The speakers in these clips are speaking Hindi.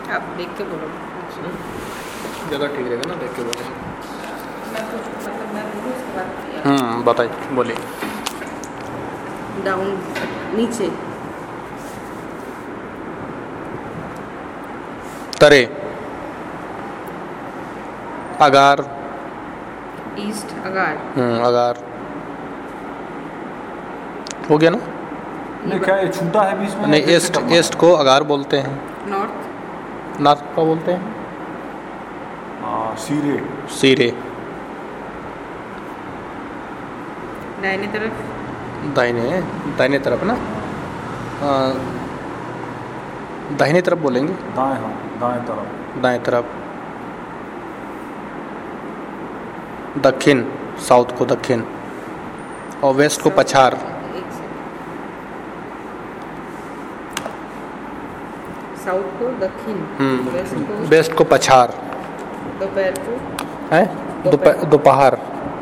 आप देख के बोलो। जगह ठीक रहेगा ना, देख के बोलो। मैं बोलूँ उसके बाद बताइए, बोलिए। डाउन, नीचे। तरे, अगार। ईस्ट, अगार। अगार हो गया ना? नहीं, क्या ये छूटा है बीच में? नहीं, ईस्ट को अगार बोलते हैं। नॉर्थ, नॉर्थ को बोलते हैं सीरे। सीरे। दाहिने तरफ, दाहिने तरफ ना, दाहिने तरफ बोलेंगे। दाएं, हाँ, दाएं तरफ। दक्षिण, साउथ को दक्षिण, और वेस्ट को पछार। एक से साउथ को दक्षिण, वेस्ट को पछार दोपहर को है, दोपहर।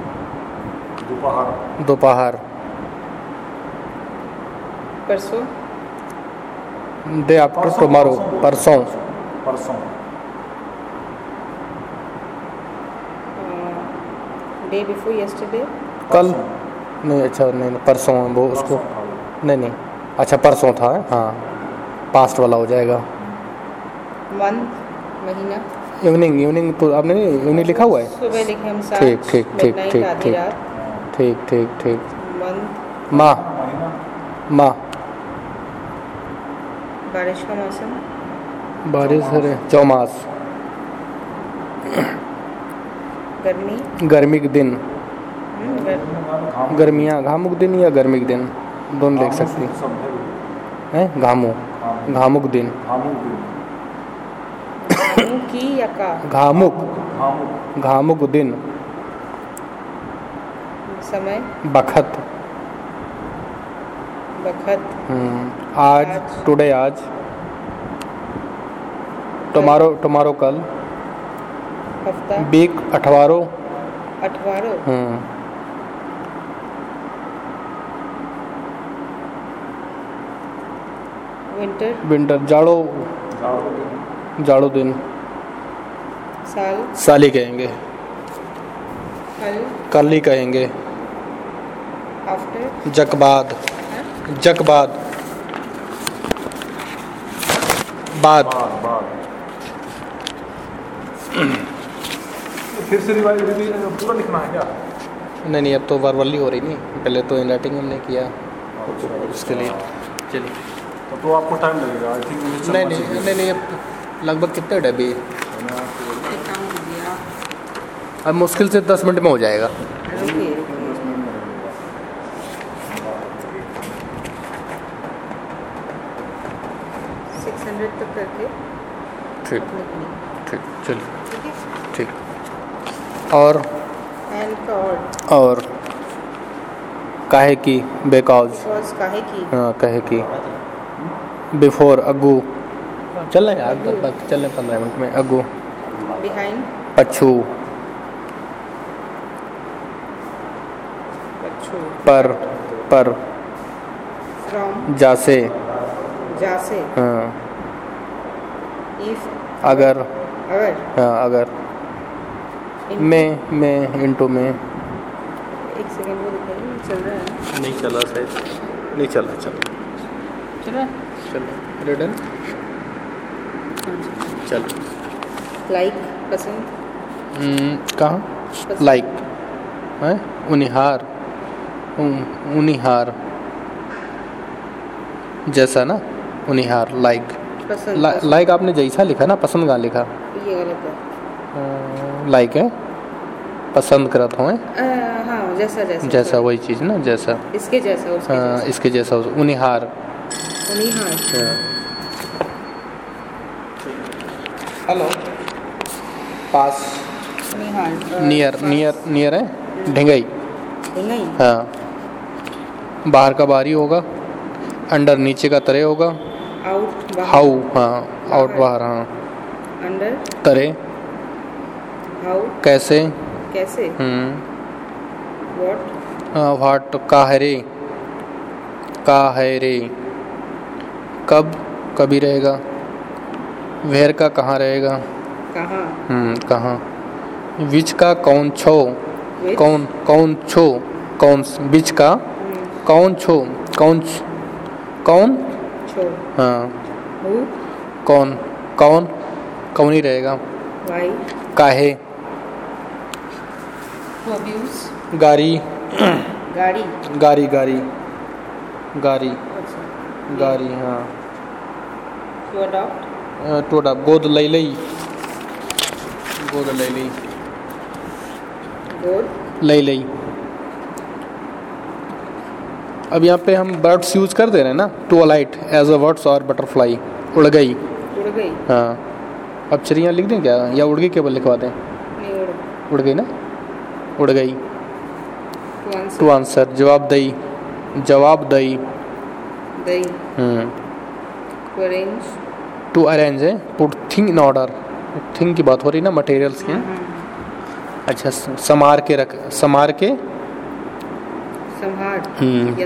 परसों, डे आफ्टर टुमारो, परसों। डे बिफोर यस्टरडे, कल नहीं, अच्छा नहीं, परसों वो उसको नहीं, अच्छा परसों था, हाँ, पास्ट वाला हो जाएगा। मंथ, महीना। इवनिंग तो आपने नहीं इवनिंग लिखा हुआ है। सुबह लिखे हम 7, ठीक। आधी रात। ठीक। मंथ, माह। बारिश का मौसम, बारिश है, चौमास। गर्मी के दिन, गर्मियाँ, घामुक दिन या गर्मी के दिन, दोनों लिख सकती हैं। घामुक दिन। की या का, घामुक दिन। समय, बखत। आज, टुडे आज। टुमारो कल। हफ्ता, वीक, अठवारो। विंटर, जाड़ो दिन। साल ही कहेंगे, कल ही कहेंगे। आफ्टर, जकबाद, बाद। फिर से पूरा लिखना है क्या? नहीं, अब तो वर्बली हो रही नहीं, पहले तो इन राइटिंग हमने किया, उसके लिए। चलिए, तो आपको टाइम लगेगा, आई थिंक। नहीं, अब लगभग कितने डब्बे? अब मुश्किल से 10 मिनट में हो जाएगा। 600 तक करके। ठीक, चलिए, ठीक। और काहे की, बिकॉज। काहे की। बिफोर, अगू। चल रहे यार, चल रहे 15 मिनट में। अगू। बिहाइंड, पछू। पर। फ्रॉम, जासे। हाँ। इफ, अगर। में, इंटू में। एक सेकंड वो दिखाइए, चल रहा है? नहीं चला शायद, नहीं चला। चल रिटर्न चल। लाइक, पसंद। कहाँ? लाइक है, उनिहार जैसा ना, उनिहार। लाइक आपने जैसा लिखा ना, पसंद कहाँ लिखा? ये गलत है। लाइक है, पसंद करत हो। हाँ, जैसा वही चीज़ ना, जैसा, इसके जैसा, इसके जैसा। उनिहार। हेलो, पास। नियर है, ढिंगई। हाँ, बाहर का बाहरी होगा, अंडर नीचे का तरे होगा, आउट, हाउ, हाँ, आउट बाहर, हाँ, अंडर, तरे, हाउ, कैसे, व्हाट, का है रे, कब, कभी रहेगा, वेयर का कहाँ रहेगा? कहाँ? कहाँ। विच का कौन छो? Which? कौन छो? कौन विच का कौन छो? कौन छो। हाँ। Who? कौन ही रहेगा। Why? काहे। To abuse? गाड़ी। गाड़ी। गाड़ी हाँ। To adopt? To adopt. गोद ले लई। गोद? ले लई। अब यहाँ पे हम बर्ड्स यूज कर दे रहे हैं ना, to alight as a birds और बटरफ्लाई। उड़ गई। हाँ। अब चिड़िया लिख दें क्या, या उड़ गई केवल लिखवा दें? नहीं, उड़ गई ना। उड़ गई। To answer. जवाब दई। दई। टू अरेंज है। Put thing in order. Thing की बात हो रही ना, मटेरियल्स की। अच्छा। संभार के या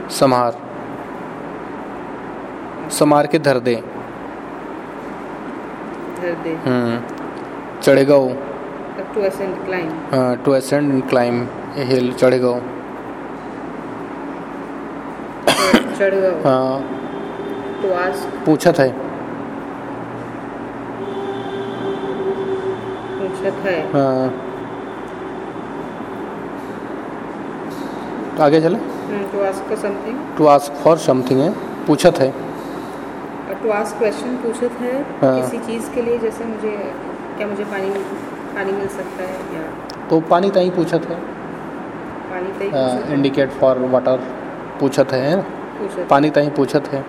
संभार के धर दे। चढ़ गओ। To ascend climb. To ascend and climb a hill. चढ़ गओ। हाँ। To ask. पूछत है। हाँ। आगे चले। टू आस्क फॉर समथिंग है। पूछत है। टू आस्क क्वेश्चन पूछत है। हाँ। किसी चीज़ के लिए, जैसे मुझे पानी मिल सकता है, या तो पानी ताई पूछत है। पानी ताई इंडिकेट फॉर वाटर पूछत है। पानी ताई पूछत है।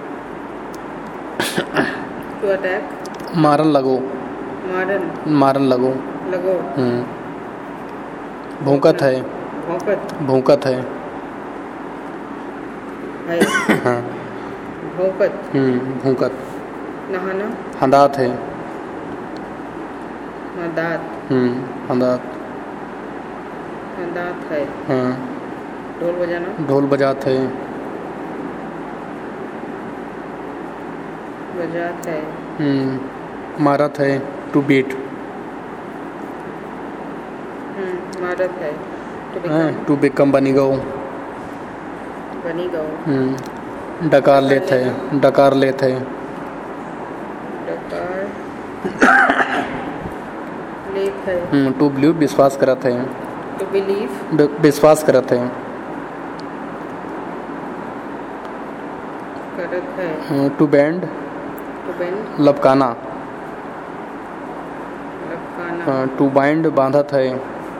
To attack. मारन लगो। भूकत है। हाँ। भूकत। नहाना। हंदात है। हंदात है। हाँ। ढोल बजाना। ढोल बजात है। मारत है। To beat. मारत है। टू बिकम बनी गो। डकार लेत है। टू बिलीव विश्वास करत है। विश्वास करत है। To bend. लपकाना। टू बाइंड बांधत है।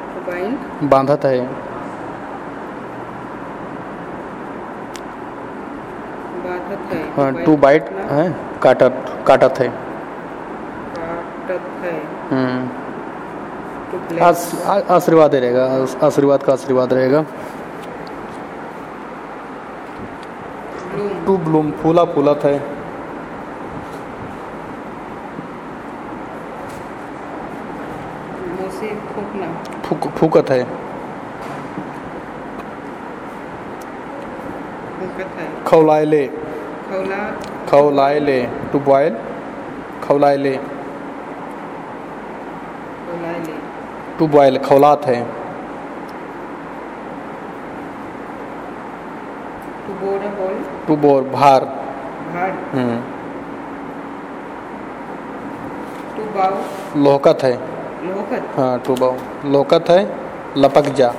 टू बाइट है। काटत है। आशीर्वाद रहेगा। आशीर्वाद का आशीर्वाद रहेगा। टू ब्लूम फूलत है। फूकत है। खौलाए ले। To boil. खौलाए ले। टू बॉयल खौलात है। टू बोर भार। लोहकत है। हाँ। टू बाव लोहकत है। लपक जा।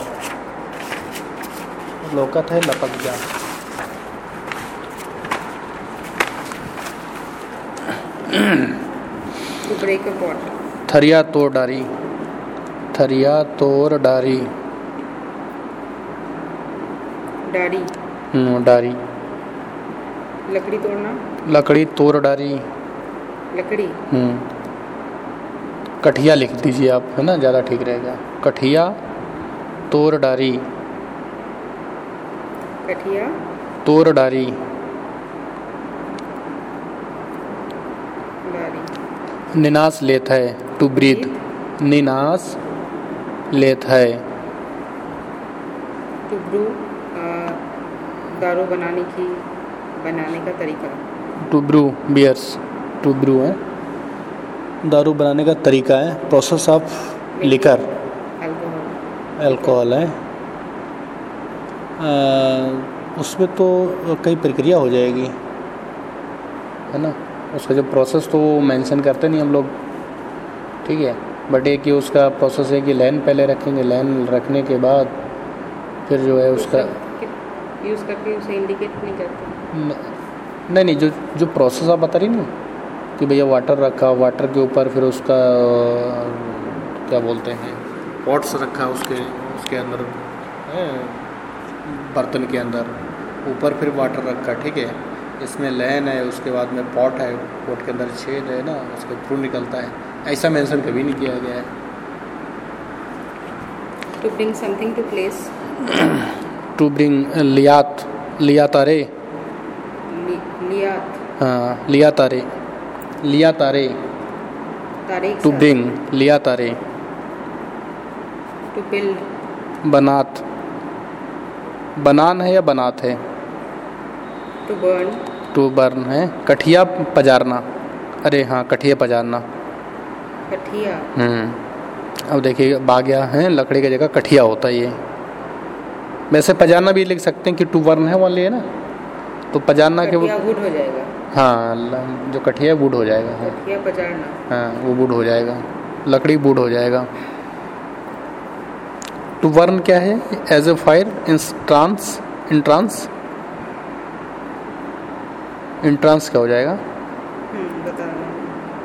To break a pot. थरिया तोड़ डारी। डारी। लकड़ी तोड़ डारी। कठिया लिख दीजिए आप, है ना, ज़्यादा ठीक रहेगा। कठिया तोड़ डारी। निनास लेत है। To breathe. निनास लेत है। टू ब्रू दारू बनाने का तरीका। To brew beers. To brew है। दारू बनाने का तरीका है, प्रोसेस ऑफ लिकर, अल्कोहल है। उसमें तो कई प्रक्रिया हो जाएगी, है ना। उसका जो प्रोसेस तो वो मेंशन करते नहीं हम लोग, ठीक है। बट एक कि उसका प्रोसेस है कि लाइन पहले रखेंगे, लाइन रखने के बाद फिर जो है उसका यूज़ करके उसे इंडिकेट नहीं करते। नहीं, जो प्रोसेस आप बता रही ना कि भैया वाटर रखा, वाटर के ऊपर फिर उसका क्या बोलते हैं, पॉट्स रखा उसके अंदर, बर्तन के अंदर ऊपर फिर वाटर रखा, ठीक है। इसमें लैन है, उसके बाद में पॉट है, पॉट के अंदर छेद है ना, उसके थ्रू निकलता है, ऐसा मेंशन कभी नहीं किया गया है। To bring something to place, to bring लियात आरे, हाँ लियात आरे, टू ब्रिंग लियात आरे, टू बिल्ड, बनात, बनान है या बनात है, टू बर्न है, कठिया पजारना, अरे हाँ कठिया पजारना, कठिया। अब देखिए आ गया है, लकड़ी की जगह कठिया होता है ये। वैसे पजारना भी लिख सकते हैं कि टू बर्न है वाली है ना, तो पजारना के वुड हो जाएगा, हाँ जो कठिया वुड हो जाएगा, हाँ कठिया पजारना, हाँ वो वुड हो जाएगा, लकड़ी वुड हो जाएगा। टू बर्न क्या है, as a fire in trance क्या हो जाएगा, बता रहा हूँ,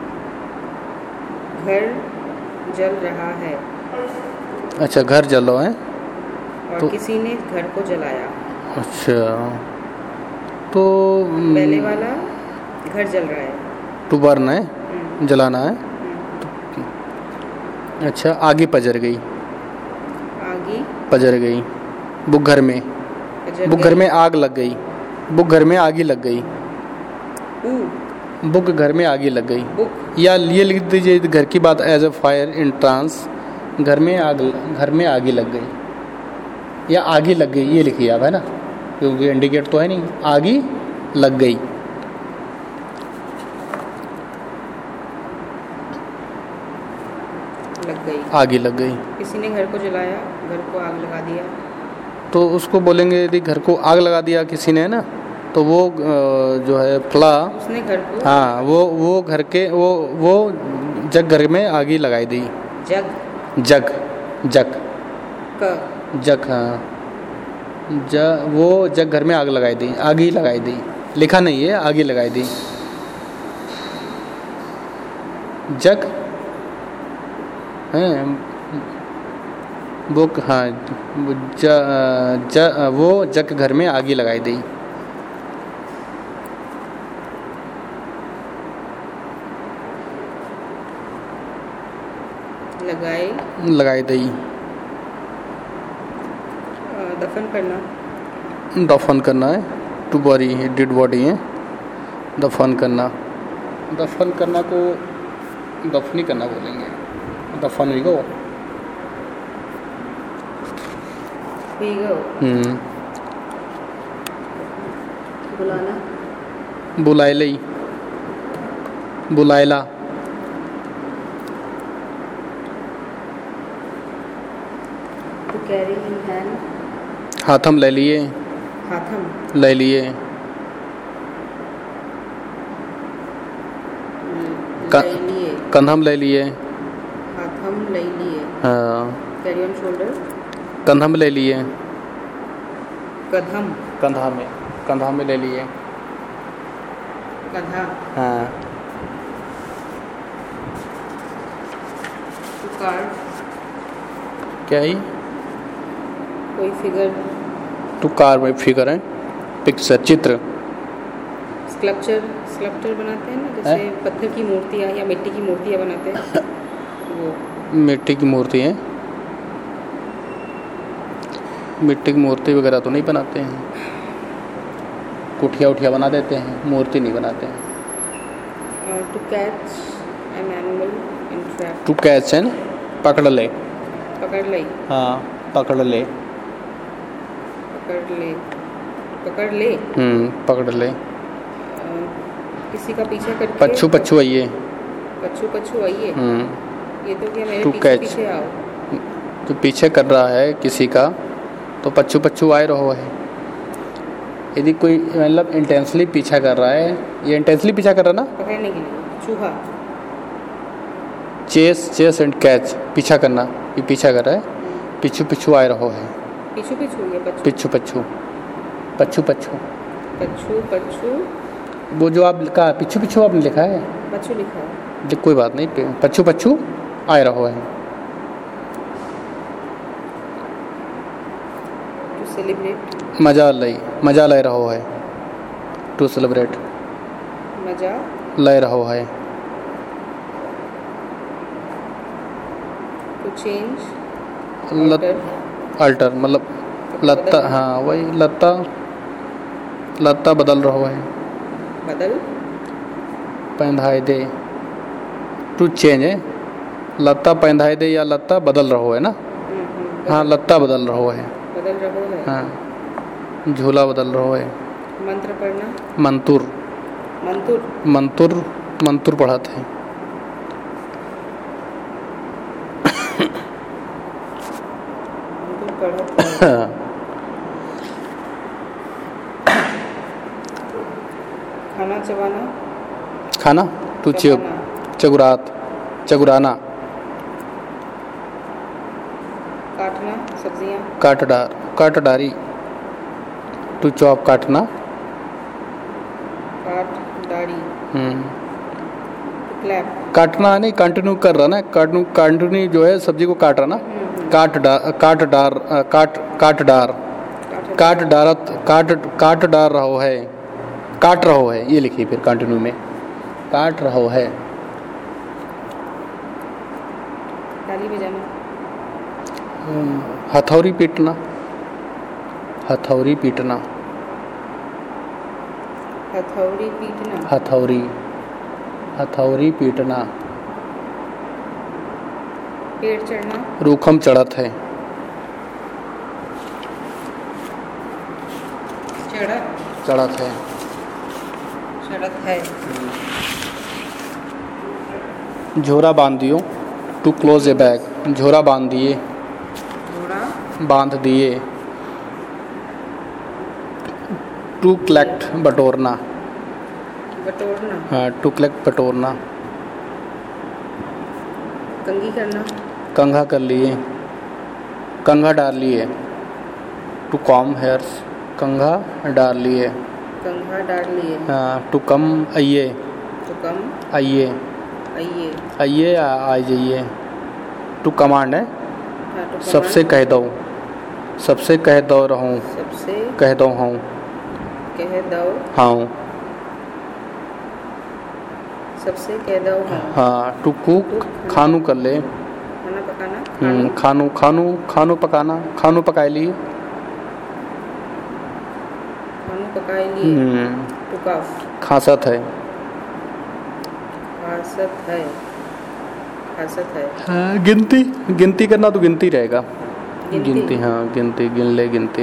घर जल रहा है, अच्छा घर जल रहा है, और तो किसी ने घर को जलाया, अच्छा तो पहले वाला घर जल रहा है, टू बर्न है, जलाना है। अच्छा आगे पजर गई, आगे पजर गई, बुक घर में आग लग गई, बुक घर में आग लग गई, बुक घर में आग लग गई, या ये लिख दीजिए घर की बात, as a fire in trance, घर में आग लग गई, या आग लग गई ये लिखिए आप, है ना, क्योंकि इंडिकेट तो है नहीं, आग लग गई। आग लग गई, किसी ने घर को जलाया, घर को आग लगा दिया, तो उसको बोलेंगे यदि घर को आग लगा दिया किसी ने, है ना, तो वो जो है फ्ला, उसने घर को, हाँ वो घर के वो जग घर में आग लगाई दी, जग हाँ वो जग घर में आग लगाई दी, लिखा नहीं है, आग लगाई दी, जग है वो, हाँ वो जग घर में आग लगाई दी, लगाई दी। दफन करना है, टू बॉडी है, डेड बॉडी है, दफन करना को दफनी करना बोलेंगे, दफन हुई गो, बुलायला, हाथम ले लिए, कंधम ले लिए, हाँ कंधम ले लिए, कंधा में ले लिए, हाँ क्या ही कोई फिगर, टू कार में फिगर है, पिक्चर चित्र, स्कल्पचर बनाते हैं ना, जैसे पत्थर की मूर्तियाँ या मिट्टी की मूर्तियाँ बनाते हैं, वो मिट्टी की मूर्ति है, मिट्टी की मूर्ति वगैरह तो नहीं बनाते हैं, कुठिया बना देते हैं, मूर्ति नहीं बनाते हैं। To catch an animal in trap, to catch an पकड़ ले, हाँ पकड़ ले, पकड़ ले, किसी का पीछा करके, पच्छू आइए, पछू पछू आइए, ये तो क्या मेरे To पीछे catch. पीछे आओ। जो पीछे कर रहा है किसी का तो पच्छू पच्छू आए रहो है। यदि कोई मतलब इंटेंसली पीछा कर रहा है, ये इंटेंसली पीछा कर रहा है ना, पकड़ने के लिए चूहा। चेस एंड कैच, पीछा करना, ये पीछा कर रहा है, पिछू पिछू आए रहो है। पीछू पीछू या पछू पिछू पच्छू, पच्छू पच्छू, पछू पछू वो जो आप लिखा पिछू पिछू आपने लिखा है, पछू लिखा है। कोई बात नहीं, पच्छू पच्छू आए रहो है। टू सेलिब्रेट, मजा ले रहो है। टू सेलिब्रेट, मजा ले रहो है। टू चेंज, अल्टर मतलब लत्ता, हाँ वही लत्ता बदल रहो है। बदल, पहनाए दे, टू चेंज है, लत्ता पहनाए दे या लत्ता बदल रहो है ना। हाँ लत्ता बदल रहो है। बदल रहो है। हाँ झूला बदल रहो है। मंत्र पढ़ना, मंतुर पढ़ाते हैं। मंत्र पढ़ते हैं। खाना चबाना, खाना टू चगुराना, काटना सब्जियां, काटडारी, टू चॉप काटना, काट दाढ़ी, क्लैप, काटना नहीं, कंटिन्यू कर रहा ना, कंटिन्यू जो है सब्जी को काट रहा ना। काट डार रहो है, काट रहो है, ये लिखिए फिर कंटिन्यू में, काट रहो है। ताली बजाना, हथौड़ी पीटना, हथौड़ी पीटना, हथौड़ी पीटना, हथौड़ी पीटना। पेड़ चढ़ना, रूखम चढ़त है, चढ़त है। झोरा बांध दियो, टू क्लोज ए बैग, झोरा बांध दिए, बांध दिए। टू कलेक्ट बटोरना, हाँ टू कलेक्ट बटोरना। कंघी करना, कंघा कर लिए, कंघा डाल लिए। टू कॉम हेयर्स, कंघा डाल लिए। कंघा डाल लिए। हाँ टू कम आइए, तो कम आइए, आइए, आ जाइए। टू कमांड है, हाँ, तो सबसे कह दो, सबसे कह दो रहूँ, सबसे कह दो हूँ, कह दो हाँ। सबसे कह दो हाँ। हाँ टू कुक, खानू कर ले, खाना पकाना, खानू पकाना, खानू पकाए लिए। खानू पकाए लिए। टू कफ, खांसत है, खासत है। हाँ, गिनती करना तो गिनती रहेगा। गिनती, हाँ गिनती, गिन ले गिनती।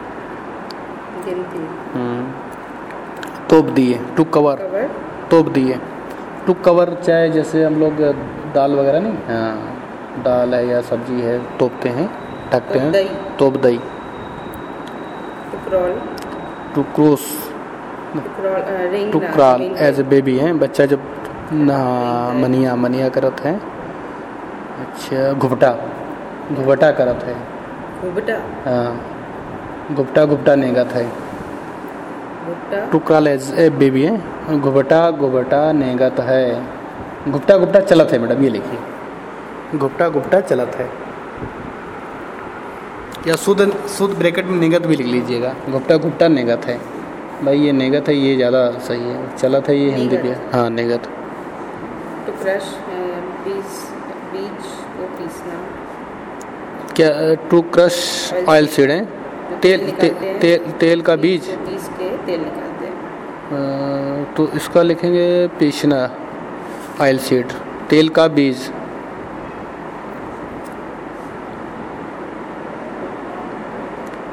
तोप दिए, टू कवर, तोप दिए। टू कवर चाहे जैसे हम लोग दाल वगैरह नहीं, हाँ दाल है या सब्जी है तोपते हैं, ढकते हैं, तोप दई। To crawl, to cross, to crawl as a baby है, बच्चा जब मनिया करत है। अच्छा घुबटा करत है, हाँ घुबटा नेगत है। To crawl as a baby है, घुबटा नेगत है। घुबटा चलत है मैडम, ये लिखिए, घुबटा चलत है। या शुद्ध ब्रैकेट में नेगत भी लिख लीजिएगा, घुबटा नेगत है। भाई ये नेगत है, ये ज़्यादा सही है, चलत है ये हिंदी में, हाँ नेगत। टू क्रश, बीज को पीसना। क्या टू क्रश ऑयल सीड है, तेल का बीज, पीस के तेल निकालते हैं। तो इसका लिखेंगे पीसना, ऑयल सीड, तेल का बीज।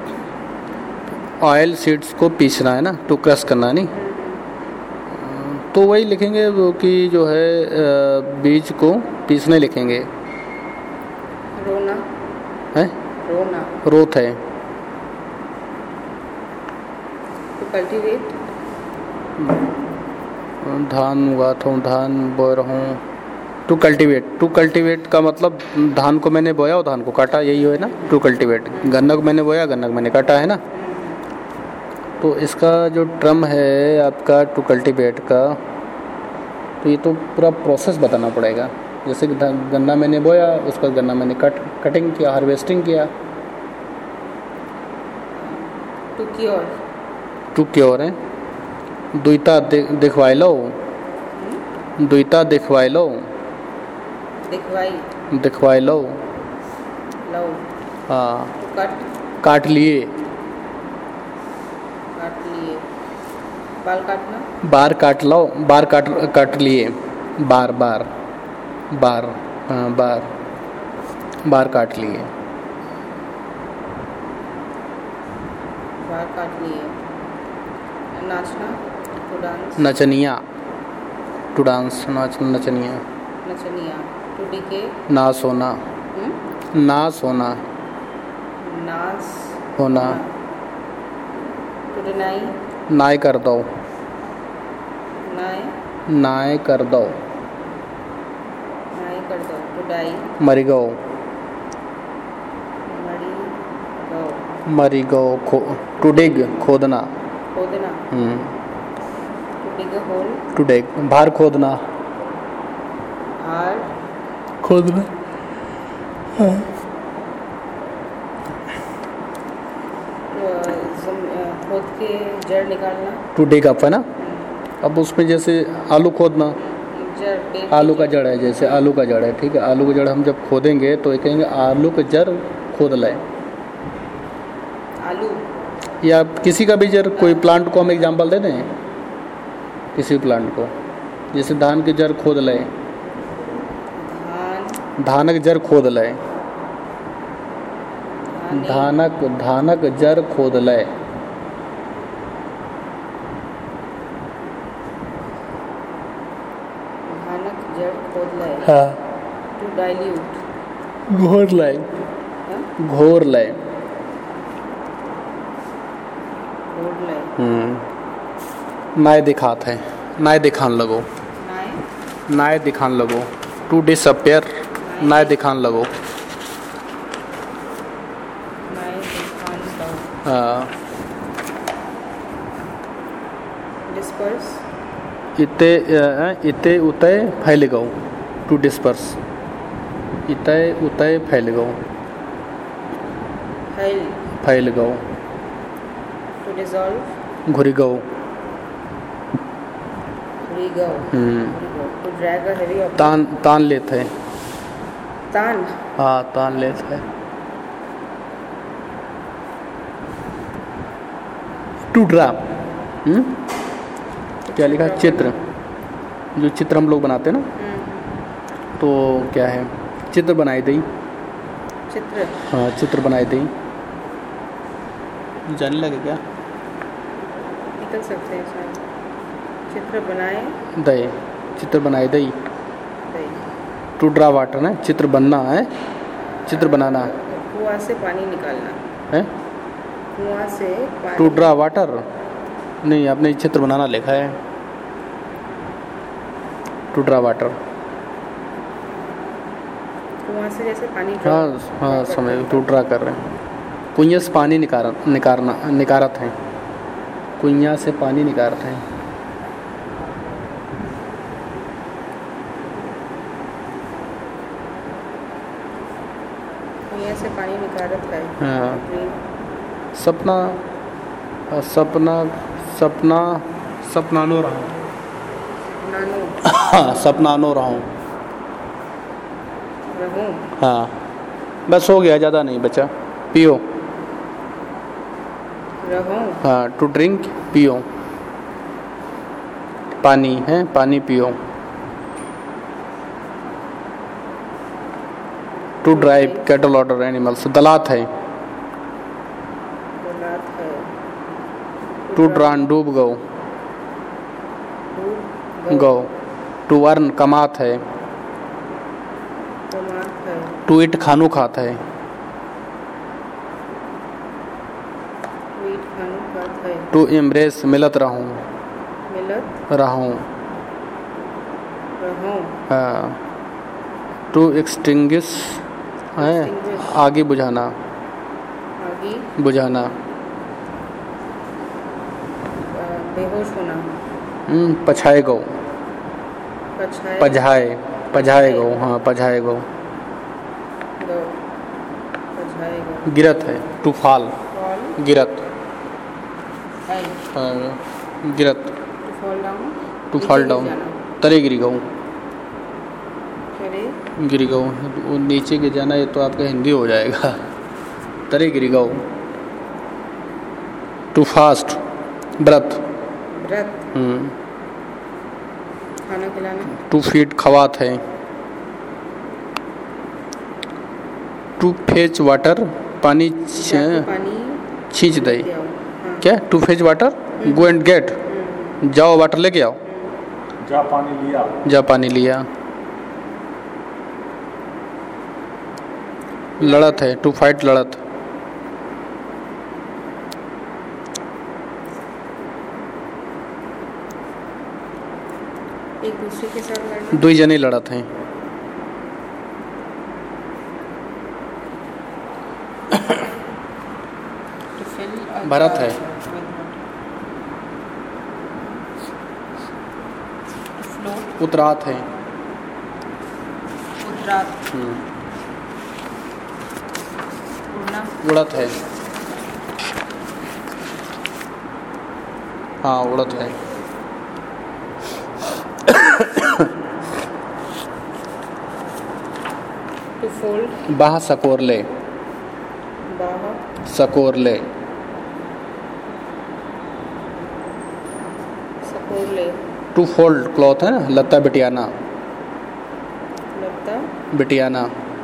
ऑयल सीड्स को पीसना है ना, टू क्रश करना नहीं। तो वही लिखेंगे वो कि जो है बीज को पीसने लिखेंगे। रोना है रोना रोथ है। टू कल्टीवेट धान उगाता हूँ, धान बो रहा हूँ। टू कल्टीवेट का मतलब धान को मैंने बोया और धान को काटा, यही है ना टू कल्टीवेट। गन्ना को मैंने बोया, गन्ना को मैंने काटा, है ना। तो इसका जो टर्म है आपका टू कल्टीवेट का, तो ये तो पूरा प्रोसेस बताना पड़ेगा। जैसे कि गन्ना मैंने बोया, उसका गन्ना मैंने कटिंग किया, हार्वेस्टिंग किया। टू क्योर है। दुईता दिखवाई लो, दुईता दिखवाई लो, दिखवाई लो। हाँ, काट लिए, बाल काटना, बार काट लो, बार काट लिए, बार बार बार, हाँ बार काट लिए, बाल काट लिए। नाचना, टू डांस, नचनिया, टू डांस, नचनिया। नचनिया, टू डीके, ना सोना, ना सोना, नास होना। टू डिनाई, नाय कर दो, नाय नाय कर दो, नाय कर दो। टू डाई, मरी गो, मरी गो। मरी गो। टू डिग, खोदना। खोदना, to dig a hole, to dig, बाहर खोदना, हार्ड खोदना। खोद के जड़ निकालना। टू डिग अप है ना। अब उसमें जैसे आलू खोदना, जड़, आलू का जड़ है, जैसे आलू का जड़ है, ठीक है। आलू का जड़ हम जब खोदेंगे तो ये कहेंगे आलू का जड़ खोद लाए। आलू या किसी का भी जड़, कोई प्लांट को हम एग्जांपल दे दें, किसी प्लांट को, जैसे धान के जड़ खोद लाए, धानक जड़ खोद लाए, धानक जड़ खोद लाए। धानक जड़ खोद लाए। हाँ, टू डाइल्यूट, घोर लाए, घोर लाए। घोर लाए। नाय दिखात है, नाय दिखान लगो, नाय, नाय दिखान लगो। टू डिसअपियर, नाय दिखान लगो। नाय दिखान लगो। हाँ, डिस्पर्स, इते उतय फैल गओ। टू डिस्पर्स, इतय उतय फैल गओ, फैल गओ। टू डिसॉल्व, घुरी गओ। To drag a heavy object, तान लेते हैं। तान, हाँ, तान लेते हैं। टू ड्रा, क्या लिखा? चित्र। जो चित्र हम लोग बनाते हैं ना, तो क्या है, चित्र बनाई दी। चित्र, हाँ, चित्र बनाई दी। जाने लगे क्या? निकल सकते हैं शायद। चित्र बनाए, दई, चित्र बनाई दई। दई। टू ड्रा वाटर है, चित्र बनना है, चित्र बनाना कुआं से पानी निकालना है। कुआं से पानी, टू ड्रा वाटर नहीं, आपने चित्र बनाना लिखा है। टू ड्रा वाटर, कुआं से जैसे पानी हाँ हाँ, समझ। टू ड्रा कर रहे हैं। कुइयाँ से पानी निकारत हैं, कुइयाँ से पानी निकारत हैं। कुआं से पानी निकारत है। हाँ, सपना, सपना, सपना, सपनानो रहा हूँ। नानो, हाँ, सपनानो रहा हूँ। रहूं, हाँ, बस हो गया, ज़्यादा नहीं बचा। पियो, रहूं, हाँ। टू ड्रिंक, पियो, पानी है, पानी पियो। To drive cattle order animals, दलात है। दलात है। टू ड्रान, डूब गो। डूब गौ। टू अर्न कमात है। कमात है। टू इट खानू खात है। मीट खानू खात है। टू एम्ब्रेस मिलत रहूं। मिलत रहूं। रहूं। हाँ। टू एक्सटिंग्विश है Extinguish। आगे बुझाना। आगे बुझाना। बेहोश होना। पछाए गौ। पछाए पझाए। पझाए गौ। हाँ पझाए गौ। गौ। पछाए गौ। गिरत है। To fall. फॉल गिरत। है। गिरत। To fall down. To fall down. तरे गिरी गऊ। तरे गिरी गऊ वो नीचे गिर जाना, ये तो आपका हिंदी हो जाएगा। तरे गिरी गऊ। टू फास्ट व्रत। व्रत। खाना खिलाना। टू फीट खवात है। टू फेच वाटर पानी जाके पानी छींच दे। लेके आओ। हाँ। क्या to fetch water go and get. जाओ वाटर लेके आओ। जा पानी लिया। जा पानी लिया। लड़त है। टू फाइट लड़त। एक दूसरे के साथ लड़ना। दुई जने लड़त हैं। To fill a Bharat jar है। with water. To float. उतरात है। उतरात। उड़ना। उड़त है। हाँ उड़त है। To fold. बाह सकोर ले। बाह सकोर ले। सकोर ले। टू फोल्ड क्लॉथ है ना, लत्ता बिटियाना। लगता। बिटियाना।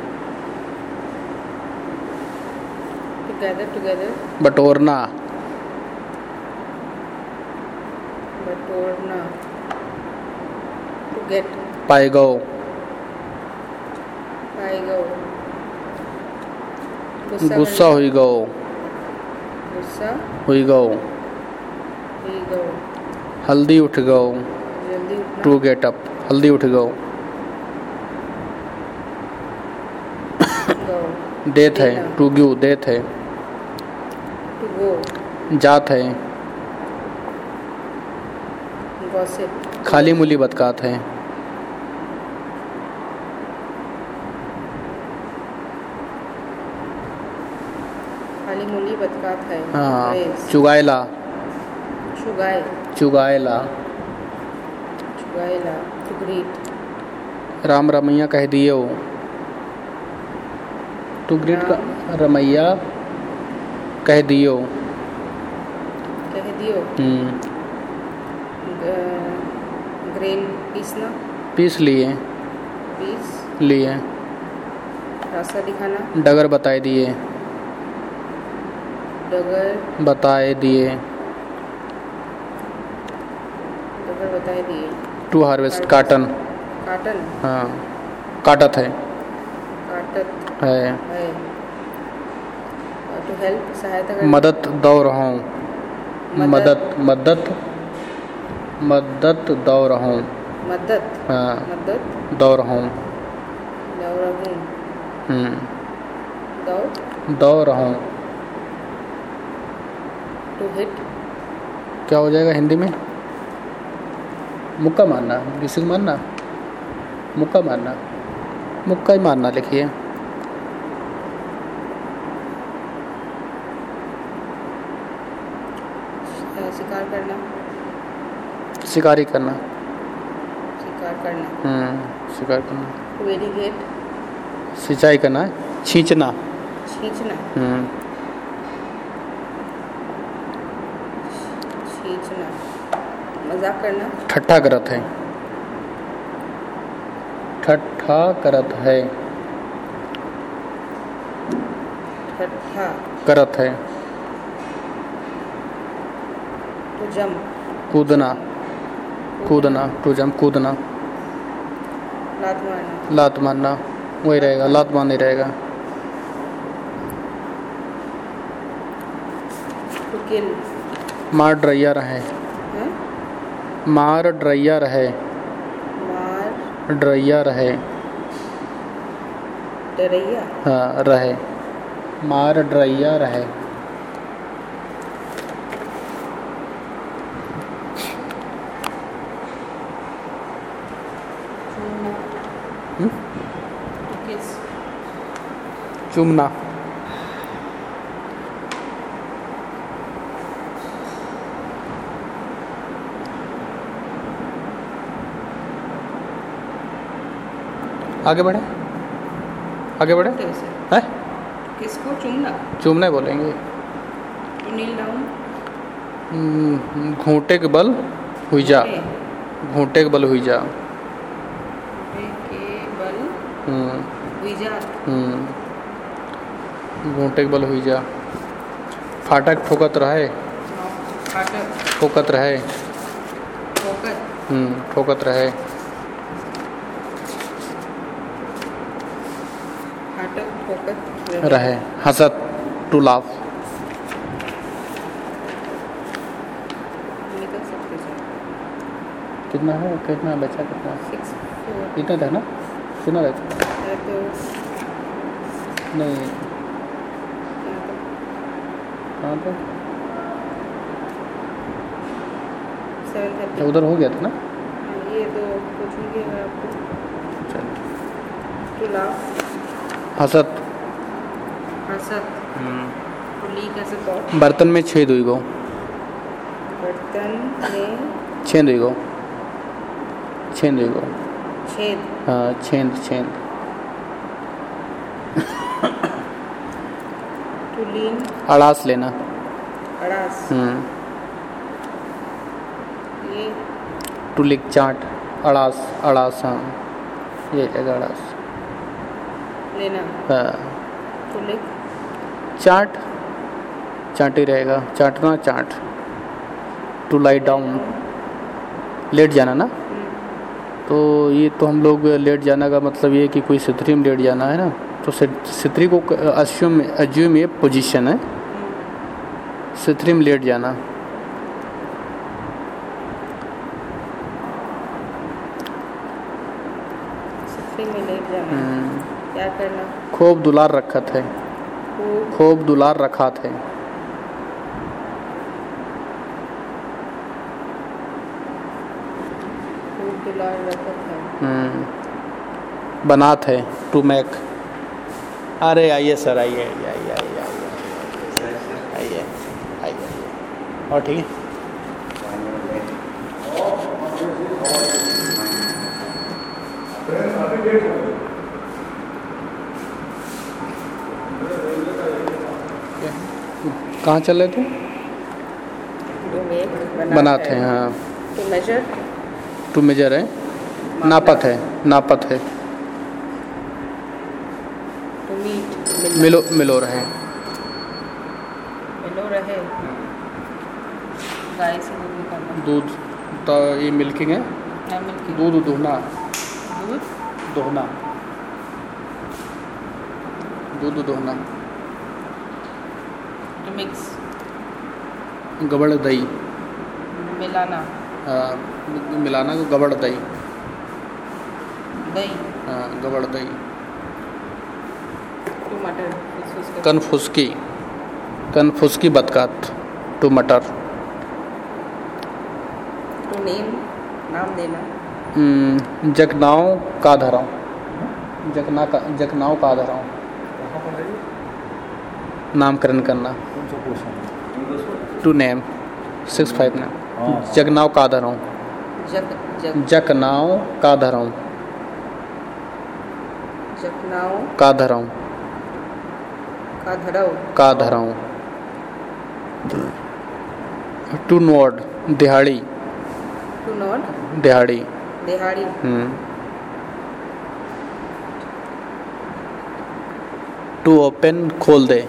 To gather together. बटोरना। बटोरना। To get. पाए गौ। पाए गौ। गुस्सा हुई गौ। गुस्सा हुई गौ। हुई गौ। हल्दी उठ गौ। जल्दी उठना। टू गेट अप हल्दी उठ गौ। गौ। देत है। देना। टू गिव देत है। To go. जात है। Gossip. खाली मूली बतकात है। खाली मूली बतकात है। हाँ Praise. चुगायला। चुगाए। चुगायला। चुगाएला। To greet. Ram Ramaiah कह दिए हो। टू ग्रीट का रमैया कह दियो। कह दियो। ग्रेन पीसना। पीस लिए। पीस। लिए। रास्ता दिखाना। डगर बताए दिए। डगर। बताए दिए। डगर बताए दिए। टू हार्वेस्ट काटन। काटन। हाँ काटत है। काटत है। है। टू हेल्प सहायता करना। मदद दौ रहूं। मदद। मदद मदद दौ रहूं। मदद। हाँ मदद। दौ रहूं। दौ रहूं। दौ। दौ रहूं। To hit. क्या हो जाएगा हिंदी में? मुक्का मारना। किसी को मारना। मुक्का मारना। मुक्का ही मारना लिखिए। शिकार करना। शिकारी करना। शिकार करना। शिकार करना। To irrigate. सिंचाई करना है। छींचना। छींचना। छींचना। मजाक करना। ठट्ठा करत है। ठट्ठा करत है। ठट्ठा करत है। To jump. कूदना। कूदना, टू जंप कूदना, लात मारना, लात मारना, वही रहेगा, लात मारनी रहेगा। टू किल, मार डरैया रहे, हाँ? मार डरैया रहे, मार डरैया रहे, डरैया, हाँ रहे, मार डरैया रहे। टू किस, चुमना, आगे बढ़े, आगे बढ़े, कैसे? है किसको चूमना? चूमने बोलेंगे। टू नील डाउन, घूंटे के बल हुई जा, घूंटे के बल हुई जा, के बल हम्म, हुई जा, घूंटे के बल हुई जा। फाटक ठोकत रहे, फाटक, ठोकत रहे, फोकस, ठोकत रहे, फाटक, फोकस, रहे। हंसत, टू लाफ, निकल सकते हैं। कितना है, कितना बचा, कितना 6 4 इतना था ना, कितना रहता है तो नहीं, यहाँ तक। कहाँ पे 7:30। उधर हो गया था ना। ये तो पूछूंगी अगर आपको। चल, टू लाफ, हंसत, हंसत, टू लीक ऐसे पॉट, बर्तन में छेद हुई गो, बर्तन में छेद हुई गो, छेद हुई गो, छेद, हाँ छेद, छेद। टू लीन, अड़ास लेना, अड़ास, ये टू लिक चाट, अड़ास, अड़ास, हाँ ये रहेगा अड़ास, लेना, हाँ। टू लिक, चाट, चाटी रहेगा, चाटना, चाट। टू लाई डाउन, लेट जाना ना। तो ये तो हम लोग लेट जाना का मतलब ये कि कोई स्थिति में लेट जाना है ना, तो स्थिति को अज्यूम ये पोजीशन है, स्थिति में लेट जाना। सफरी में लेट जाना, क्या करना? खूब दुलार रखत है, खूब खूब दुलार रखा थे, खूब दुलार रखत है, बनात है, टू मेक। अरे आइए सर, आइए आइए आइए आइए आइए आइए आइए, और ठीक है। कहाँ चल रहे थे? टू मेक, बनाते हैं, हाँ। टू मेजर, टू मेजर है, नापत है, नापत है। टू मीट, मिलो, मिलो रहे, मिलो रहे, गाय से दूध निकालना, दूध, तो ये मिल्किंग है, या मिल्की, दूध दुहना, दूध, दोहना, दूध दोहना। टू मिक्स, गबड़ दही, मिलाना, मिलाना को गबड़ दही, दही, गबड़ दही। टू मटर, कनफुसकी, कनफुसकी बतकात, टू मटर। टू नेम, नाम देना, जकनाओं का धराऊँ, जकनाओं का धराऊँ, नामकरण करना। टू नेम, 6-5 ने, जगनाव का धराऊँ, जकनाओं का धराऊँ, जकनाओं का धराऊँ, का धराओ, का धराऊँ। टू नोड, दिहाड़ी, टू नॉट, दिहाड़ी। दिहाड़ी, टू ओपन, खोल दे,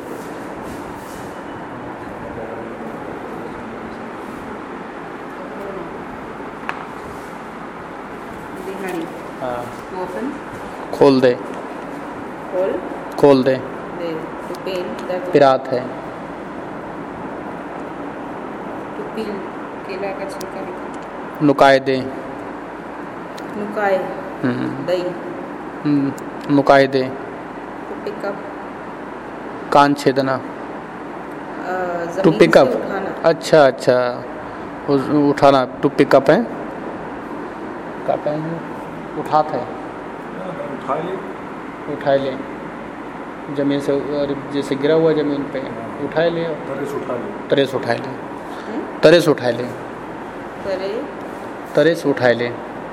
हाँ टू ओपन, खोल दे, होल, खोल दे। दे, टू पेंट, दैट पिरात है। टू पील, केला का छिलका निकाल, नुकाए दे। नुकाए, दही, नुकाए दे। टू पिकअप, कान छेदना। टू जमीन पिकअप, से उठाना, अच्छा अच्छा, उठाना। टू पिकअप है, क्या कहेंगे, उठात है, उठा ले, उठाए ले। जमीन से, जैसे गिरा हुआ जमीन पे उठाए ले, तरह से उठा ले, तरह से उठाए ले, तरह से उठाए ले, करे, तरह से उठाए ले।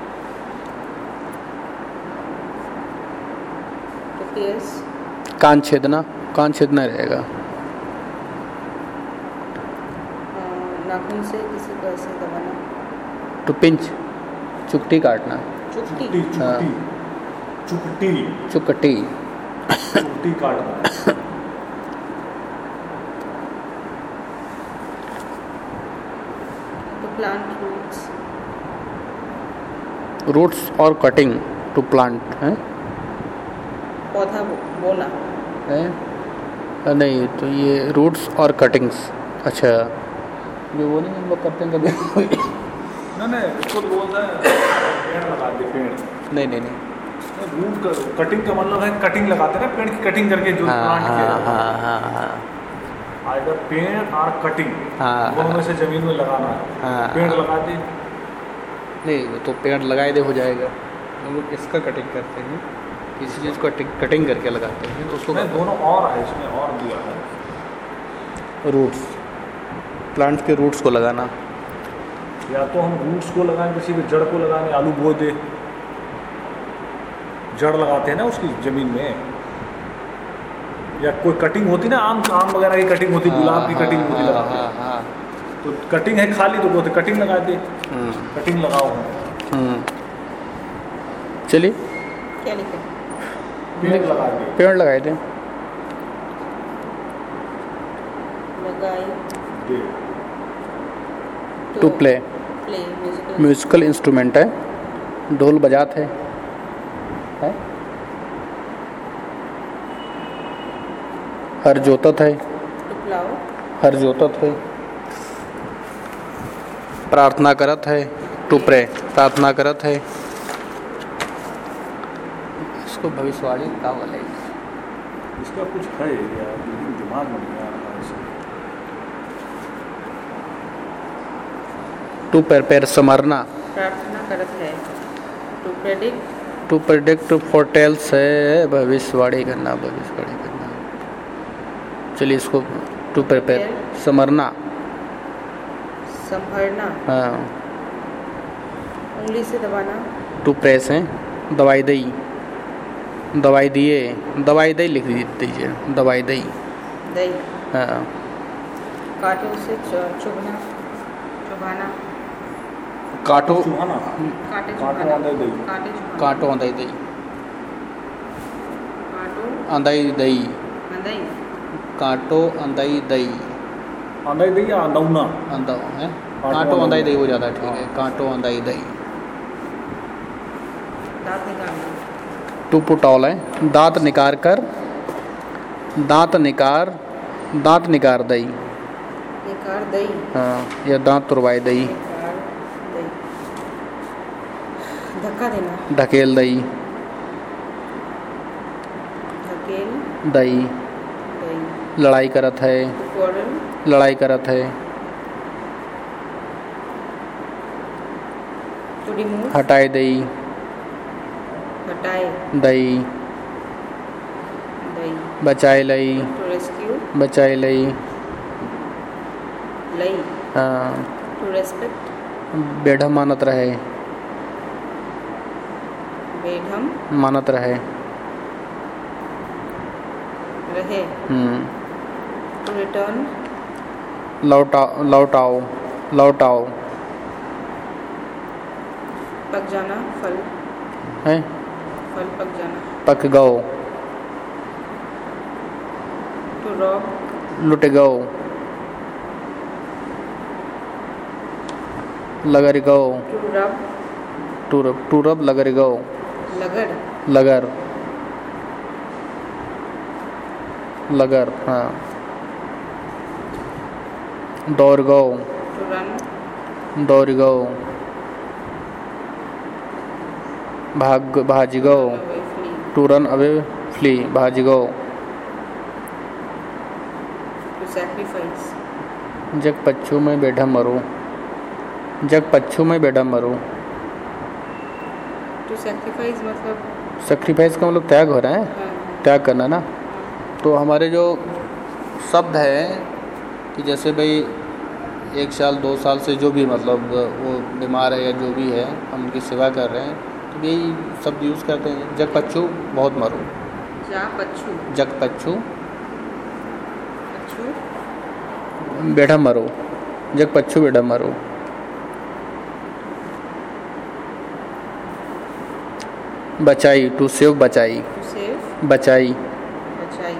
टू पियर्स, कान छेदना, कान छेदना रहेगा। नाखून से किसी को ऐसे दबाना, टू पिंच, चुकटी काटना। चुटकी, चुकटी, हाँ। चुकटी, चुकटी, चुकटी काटना। टू प्लांट रूट्स, रूट्स और कटिंग। टू प्लांट है, पौधा बोना, है? नहीं, तो ये रूट्स और कटिंग्स। अच्छा, जो वो नहीं हम लोग करते हैं कभी। नहीं इसको बोलते हैं पेड़ लगा दे, पेड़। नहीं नहीं नहीं, रूट कटिंग का मतलब है कटिंग लगाते हैं ना, पेड़ की कटिंग करके जो प्लांट किया जाता है। हाँ अगर पेड़ और कटिंग हाँ, दोनों में से जमीन में लगाना है, हाँ, पेड़ लगा दे। नहीं, वो तो पेड़ लगाए दे हो जाएगा। हम लोग इसका कटिंग करते हैं, किसी चीज़ को कटिंग करके लगाते हैं तो उसको नहीं, दोनों और है इसमें, और दिया है। रूट्स, प्लांट के रूट्स को लगाना। या तो हम रूट्स को लगाएं, किसी भी जड़ को लगाएं, आलू बो दे, जड़ लगाते हैं ना उसकी ज़मीन में। या कोई कटिंग होती ना, आम वगैरह की कटिंग होती, गुलाब की कटिंग होती लगाते हैं। हाँ, तो कटिंग है खाली, तो बोलते कटिंग लगा दे, कटिंग लगाओ। चलिए, क्या लिखा, पेड़ लगा दे, पेड़ लगाए थे। लगाई, दे। To play, play, musical instrument है, ढोल बजाते है। हर जोतत है, टू प्लाउ, हर जोतत है। प्रार्थना करत है, टू प्रे, प्रार्थना करत है। इसको भविष्यवाणी का बोले। इसका कुछ है यार, लेकिन दिमाग में नहीं आ रहा है। टू प्रिपेयर, समरना। प्रार्थना करत है, to predict, to predict, foretells है, भविष्यवाणी करना, भविष्यवाणी करना। चलिए, इसको टू प्रिपेयर, समरना। संभरना, हाँ। उंगली से दबाना, टू प्रेस है, दवाई दई, दवाई दिए, दवाई दई लिख दीजिए, दवाई दई। दही, हाँ। कांटों से चुभना, चुभाना, काटो, चुहाना, कांटे कांटो चुभाना, आंदे दही, कांटे चुभाना, काटो अंदाई दई, कांटो अंदाई दई, अंदई, काटो अंदाई दई, आंदा दही या नौना। अंदा है, कांटो काटो अंदाई अंदाई दई हो जाता है, ठीक है। काटो अंदाई दई। दांत निकालना, टू पुट ऑल है, दांत निकार कर, दांत निकार, दांत निकार दई। निकार दही, हाँ, या दांत तुरवाई दई। निकार दही, धक्का देना, ढकेल दई, धकेल दई। दही, लड़ाई करत है, टू क्वारल, लड़ाई करत है। टू रिमूव, हटाए दई, हटाए, दई। दही, बचाए लई, टू रेस्क्यू, बचाए लई। लई, हाँ। टू रेस्पेक्ट, बेढ़म मानत रहे, बेढम, मानत रहे। रहे, टू रिटर्न, लौटाओ, लौटाओ, लौटाओ पक जाना, फल, है, फल पक जाना, पक गओ, टू रॉब, लुट गओ, लगर गओ, टू रब, टू रब, लगरी गओ। लगड़, लगर, लगर, हाँ। दौड़गो, टू रन, दौड़गो, भाजगो, away flee, to run away flee, भाजगो। टू सैक्रिफाइस, जग पच्चू में बेढा मरो, जग पच्चू में बेढा मरो। टू सैक्रिफाइस मतलब सेक्रीफाइस का मतलब त्याग हो रहा है, हाँ, त्याग करना ना। तो हमारे जो शब्द है कि जैसे भाई 1 साल 2 साल से जो भी मतलब वो बीमार है या जो भी है हम उनकी सेवा कर रहे हैं तो यही शब्द यूज़ करते हैं। जग पच्चू बहुत मरो, जा पच्छू, जग पच्चू पच्छू, बेढा मरो, जग पच्चू बेढा मरो। बचाई, टू सेव बचाई, टू सेव, बचाई, बचाई,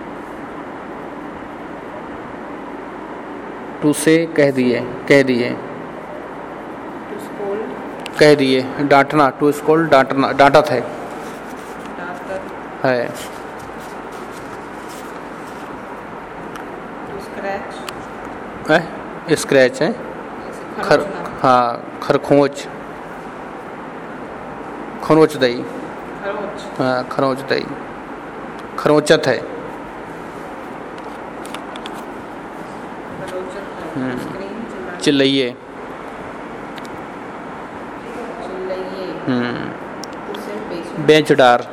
टू से कह दिए, कह दिए, टू स्कोल्ड, कह दिए। डांटना, टू स्कोल्ड, डांटना, डांटा था डांटर, है। टू स्क्रैच, स्क्रैच है, ऐसे खर, खरोचना, हाँ, खरखोच, खरोच दई, खरोच, हाँ, खरोच दई, खरोचत है। खरोचत है, स्क्रीन, चिल्लाना, चिल्लाइए, चिल्लाइए, टू सेव बेचना, बेंच डार,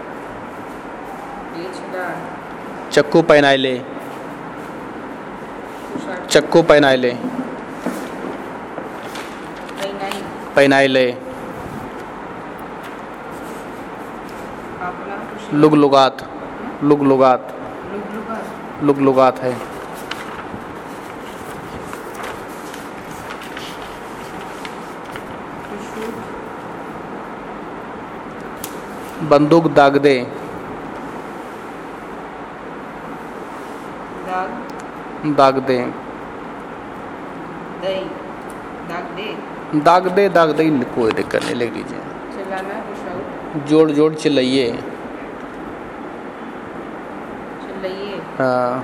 बेचदार, चक्कू पहनाए ले, टू शार्ट, चक्कू पहनाए ले, पैनाई, पहनाए ले। आपना, टू शेयर, लुगलुगात, लुगलुगात, लुगलुगात, लुगलुगात है। टू शूट, बंदूक दाग दे, दाग, दाग दे, दई, दाग दे, दाग दे, दाग दे, कोई दिक्कत नहीं, लिख लीजिए। चिल्लाना, टू शाउट, जोड़ जोड़ चिल्लाइए, चिल्लाइए, हाँ।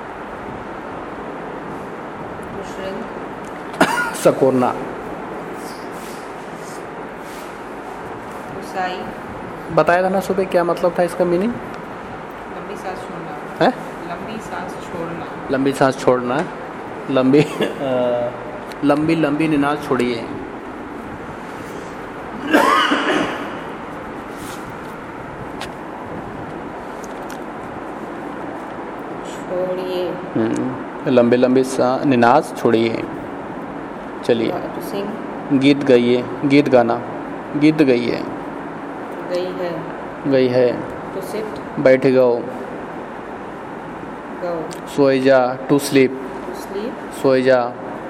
टू श्रिंक, सकोरना, टू साई, बताया था ना सुबह क्या मतलब था इसका मीनिंग लंबी सांस छोड़ना, है? लंबी सांस छोड़ना, लंबी सांस छोड़ना, लंबी लंबी लंबी निनाद छोड़िए। छोड़िए, लंबे लंबे निनाद छोड़िए। चलिए, टू सिंग, गीत गाइए, गीत गाना, गीत गाइए। गई है, गई है, टू सिट, बैठ गओ, गो, सोए जा, टू स्लीप, टू स्लीप, सोए जा,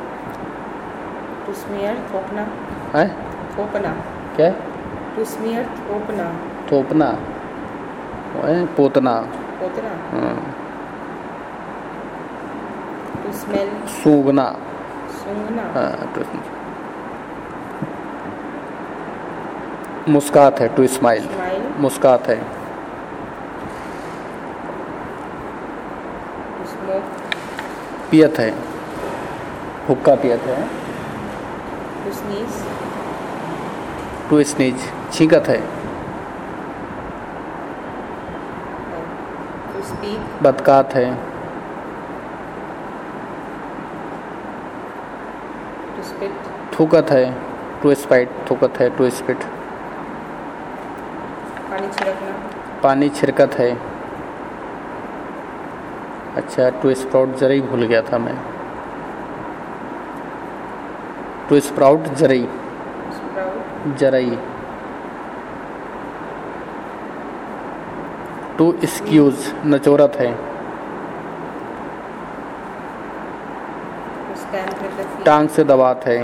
टू स्मीयर, थोपना, है थोपना, क्या? टू स्मीयर, थोपना, थोपना, पोतना, पोतना, टू स्मेल, सूंघना, सूंघना, मुस्कात है, टू स्माइल, स्माइल, मुस्कात है। टू स्मोक, पियत है, हुक्का पियत है। टू स्नीज, टू स्नीज, छींकत है। टू स्पीक, बतकात है। टू स्पिट, थूकत है, टू स्पाइट, थूकत है, टू स्पिट। पानी छिड़कना, पानी छिड़कत है। अच्छा, टू स्प्राउट जरा ही भूल गया था मैं, टू स्प्राउट जरई, स्प्राउट, जरई। टू स्क्यूज, नचोरत है। To stand with the feet, टांग से दबात है।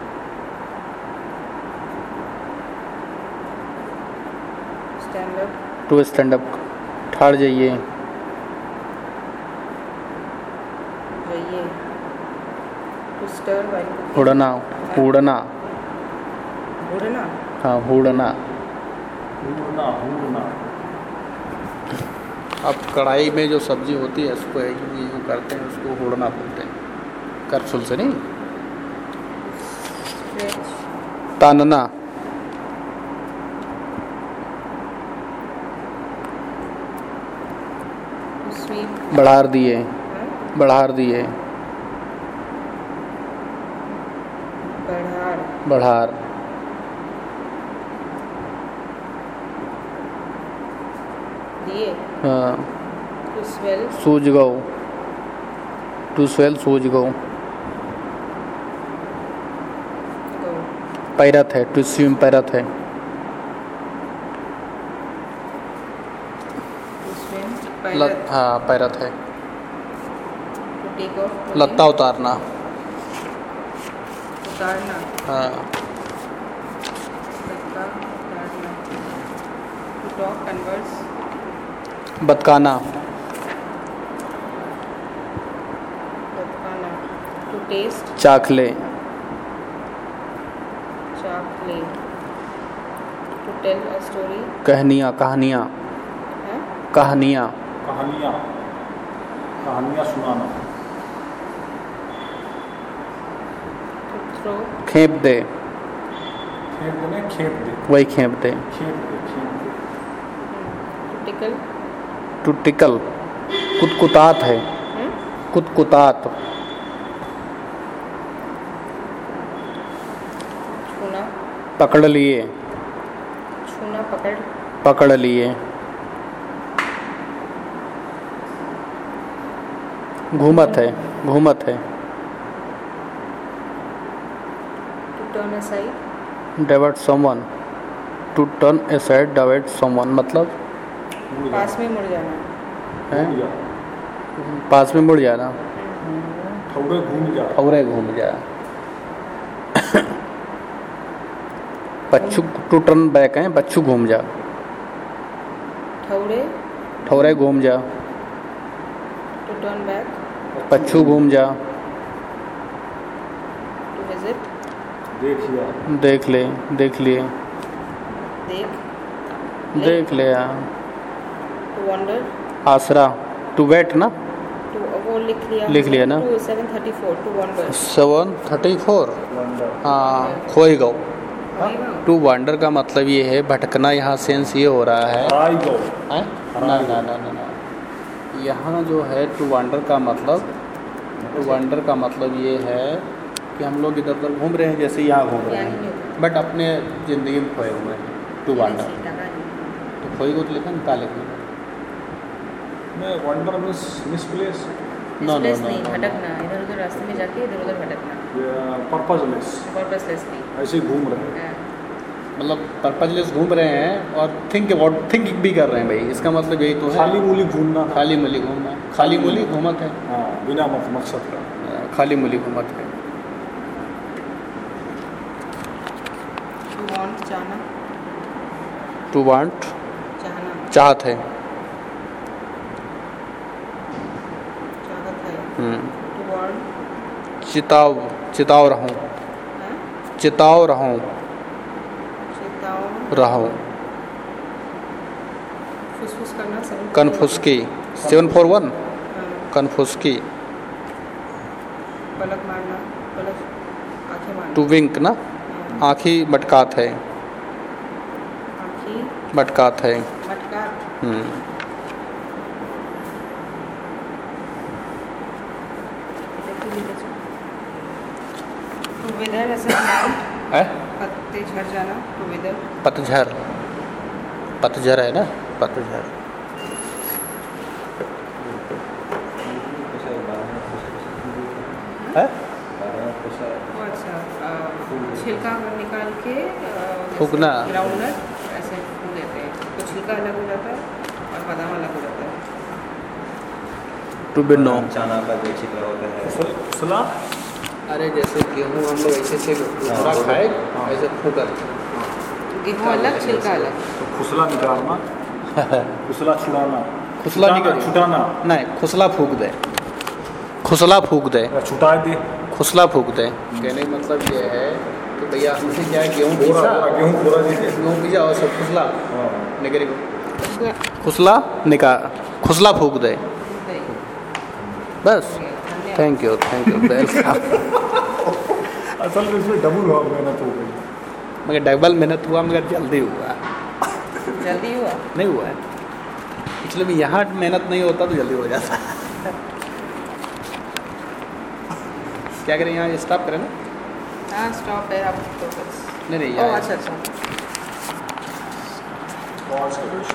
Stand up, to stand up, ठाड़ जाइए। जाइए, टू स्टर व्हाइल कुकिंग, उड़ना, उड़ना, उड़ना, हाँ, उड़ना। हूरना हूरना। अब कढ़ाई में जो सब्जी होती है उसको यूँ करते हैं, उसको हुड़ना बोलते हैं, करछुल से नहीं। स्ट्रेच, तानना, टू स्वीप, बढ़ार दिए, बढ़ार दिए, बढ़ार, बढ़ार, दिए, हाँ, टू स्वेल, सूझ गौ, टू स्वेल सूझ गौ। गो, पैरत है, टू स्विम पैरत है। टू स्विम, पायलट, हाँ पैरत है। टू टेक ऑफ, लत्ता उतारना, उतारना, हाँ। लत्ता उतारना, टू टॉक, कन्वर्स, बतकाना, बतकाना, टू टेस्ट, चाखले, चाकले, टू टेल अ स्टोरी, कहनियाँ, कहानियाँ, है, कहानियाँ, कहानियाँ, कहानियाँ सुनाना। टू थ्रो, खेप दे, खेप देने, खेप दे, वही खेप दे। खेप दे, खेप दे। टू टिकल, टू टिकल, कुतकुतात है, कुतकुतात। छूना, पकड़ लिए, छूना, पकड़, पकड़ लिए। घूमत है, घूमत है। To turn aside, divert someone, to turn aside, divert someone मतलब मुड़ पास में मुड़ जाना, है जा, पास में मुड़ जाना, थोड़े घूम जा, और घूम जा। बच्चू, टू टर्न बैक है, बच्चू घूम जा, ठौड़े, ठौरे घूम जा, टू टर्न बैक, बच्चू घूम जा, टू विजिट, देखिया, देख ले, देख लिए, देख, देख ले हाँ। टू वंडर, आसरा, टू वेट ना, टू वो लिख लिया ना। टू 734, टू वंडर, 734, वंडर, हाँ खोई गौ। टू वांडर का मतलब ये है भटकना। यहाँ सेंस ये हो रहा है, आई गो, हैं? ना ना ना ना ना, यहाँ जो है टू वांडर का मतलब, टू वांडर का मतलब ये है कि हम लोग इधर उधर घूम रहे हैं, जैसे यहाँ घूम रहे हैं, बट अपने ज़िंदगी में खोए हुए हैं। टू वांडर, तो खोई गो तो लिखा ना, का लिखना। मैं wonder miss misplace, no no Misplaced no नहीं, नो, भटकना, इधर उधर रास्ते में जाके इधर उधर भटकना, पर्पजलेस, पर्पसलेसली, ऐसे ही घूम रहे हैं। मतलब पर्पजलेस घूम रहे हैं और थिंकिंग भी कर रहे हैं भाई, इसका मतलब यही तो है। खाली मूली घूमना, खाली मूली घूमना, खाली मूली घूमत है, हाँ, बिना मकसद का। खाली मूली घूमत है। टू वांट, चाहना, टू वांट, चाहना, चाहत है। चाहत है, टू वार्न, चिताव, चिताव रहूं, चिताव रहूं, चेताओं, रहूं। फुसफुस करना, कन्फुस्की, 741, कन्फुस्की। पलक मारना, पलक, आंखें मारना, टू विंक ना, आँखी मटकात है, आँखी, मटकात है। मटका, टू वेदर, ऐसे है पत्ते झड़ जाना, टू वेदर, पतझर, पतझर है ना, पतझर। है अच्छा, छिलका निकाल के फूकना। ग्राउंडनट ऐसे फूक देते हैं, तो छिलका अलग हो जाता है और बादाम अलग हो जाता है। टू बिनो, चना का जो छिलका होता है, फुसला, अरे जैसे गेहूँ हम लोग ऐसे से थोड़ा खाए, ऐसे फूकर। गेहूँ अलग, छिलका अलग, तो फुसला निकालना, फुसला छुड़ाना, खुसला नहीं करिए। छुटाना, नहीं, खुसला फूक दे, खुसला फूक दे, या छुटा दे, खुसला फूक दे। कहने का मतलब ये है कि भैया हमसे क्या है, गेहूँ बोरा पीसा, बोरा गेहूँ बोरा दे, गेहूँ पीसा और सब खुसला, हाँ, निकरी को खुसला निकाल, खुसला फूक दे बस। Thank you welcome. असल में इसमें डबल मेहनत हो गई, मगर डबल मेहनत हुआ मगर जल्दी हुआ। जल्दी हुआ नहीं हुआ है इसलिए भी यहाँ मेहनत नहीं होता तो जल्दी हो जाता। क्या करें यहाँ स्टॉप करें ना? हाँ स्टॉप है आप तो बस। नहीं ओह, अच्छा अच्छा। पॉज करो।